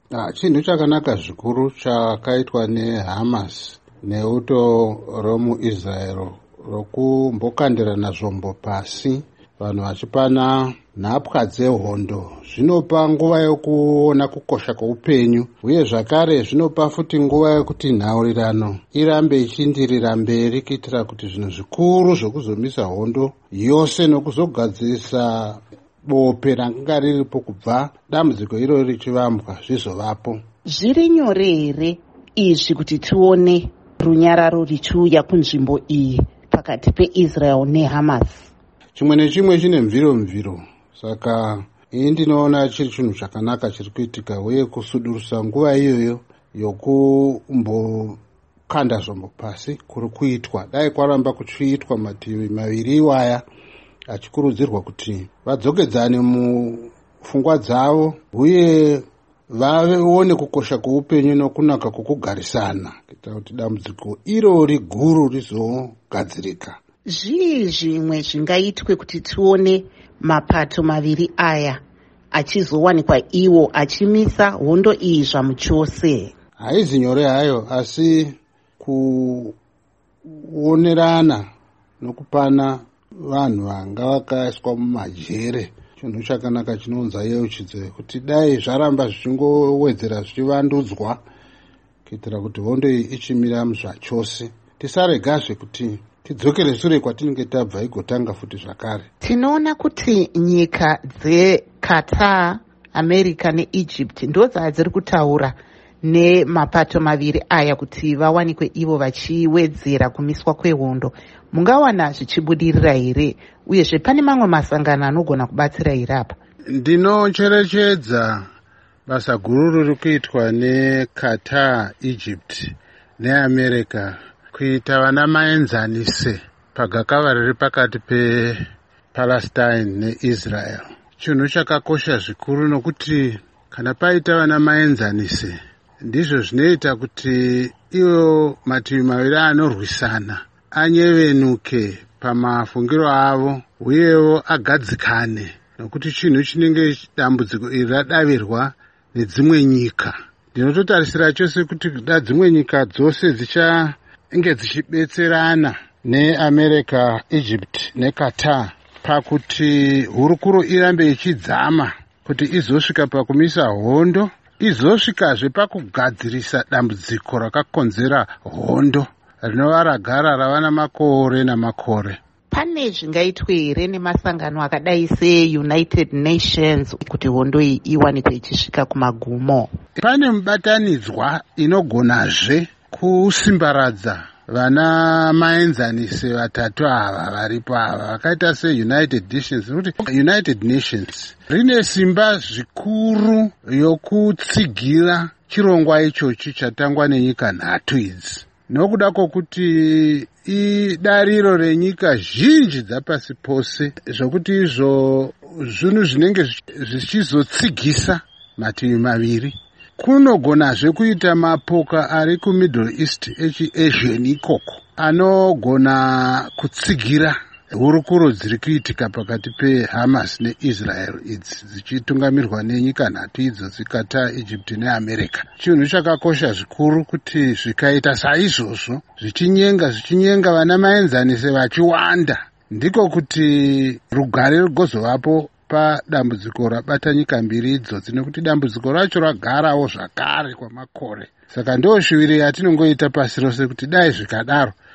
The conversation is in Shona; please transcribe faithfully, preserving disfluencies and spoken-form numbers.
Ah, chinhu chakanaka zvikuru chakaitwa neHamas neuto romuIsrael rokumbokandirana zvombo pasi, vanhu vachipana nhapwa dzehondo. Zvinopa nguva yokuona kukosha kweupenyu, uye zvakare zvinopa futi nguva yokuti nhaurirano irambe ichindirira mberi, kuitira kuti zvinhu zvikuru zvokuzomisa hondo yose nokuzogadzirisa bope ranga riripo kubva dambudziko iroro richivambwa zvizovapo. Zviri nyore here izvi kuti tione runyararo richiuya kunzvimbo iyi pakati peIsrael neHamas? Chimwe nechimwe chine mviro mviro, saka ini ndinoona chiri chinhu chakanaka chiri kuitika, uye kusudurisa nguva iyoyo yokumbokanda zvombo pasi kuri kuitwa. Dai kwaramba kuchiitwa mativi maviri iwaya achikurudzirwa kuti vadzokedzane mupfungwa dzavo uye vaone kukosha kweupenyu nokunaka kwokugarisana, kuitira kuti dambudziko irori guru rizogadzirika. Zvii zvimwe zvingaitwe kuti tione mapato maviri aya achizowanikwa iwo achimisa hondo iyi zvamuchose? Haizi nyore hayo, asi kuonerana nokupana vanhu vanga vakaiswa mumajere chinhu chakanaka chinonza yeuchidze kuti dai zvaramba zvichingowedzera zvichivandudzwa, kuitira kuti hondo iyi ichimira zvachose, tisaregazve kuti tidzokere shure kwatinenge tabva igotanga futi zvakare. Tinoona kuti nyika dzeQatar, America neEgypt ndo dzadziri kutaura nemapato maviri aya kuti vawanikwe ivo vachiwedzera kumiswa kwehondo. Mungawana zvichibudirira here, uyezve pane mamwe masangano anogona kubatsira here apa? Ndinocherechedza basa guru riri kuitwa neQatar, Egypt neAmerica kuita vana maenzanise pagakava riri pakati pePalestine neIsrael. Chinhu chakakosha zvikuru nokuti kana paita vana maenzanise ndizvo zvinoita kuti iwo mativi maviri anorwisana anyevenuke pamafungiro avo uyewo agadzikane, nokuti chinhu chinenge dambudziko iri radavirwa nedzimwe nyika. Ndinototarisira chose kuti da dzimwe nyika dzose dzichange dzichibetserana neAmerica, Egypt neQatar pakuti hurukuro irambe ichidzama kuti izosvika pakumisa hondo, izosvikazve pakugadzirisa dambudziko rakakonzera hondo rinova ragara rava namakore namakore. Pane zvingaitwe here nemasangano akadai seUnited Nations kuti hondo iyi iwanikwe ichisvika kumagumo? Pane mubatanidzwa inogonazve kusimbaradza vana maenzanise vatatu ava varipo ava vakaita seUnited Nations, nokuti United Nations rine simba zvikuru yokutsigira chirongwa ichochi chatangwa nenyika nhatu idzi, nokuda kwokuti idariro renyika zhinji dzapasi pose zvokuti izvo zvinhu zvinenge zvichizotsigisa mativi maviri. Kunogonazve kuita mapoka ari kuMiddle East echiAsian ikoko anogona kutsigira hurukuro dziri kuitika pakati peHamas neIsrael idzi dzichitungamirwa nenyika nhatu idzodzi, Qatar, Egypt neAmerica. Chinhu chakakosha zvikuru kuti zvikaita saizvozvo zvichinyenga zvichinyenga vana maenzanise vachiwanda, ndiko kuti rugare rugozovapo padambudziko rabata nyika mbiri idzodzi, nekuti dambudziko racho ragarawo zvakare kwamakore. Saka ndo shuviro yatinongoita pasi rose kuti dai zvikadaro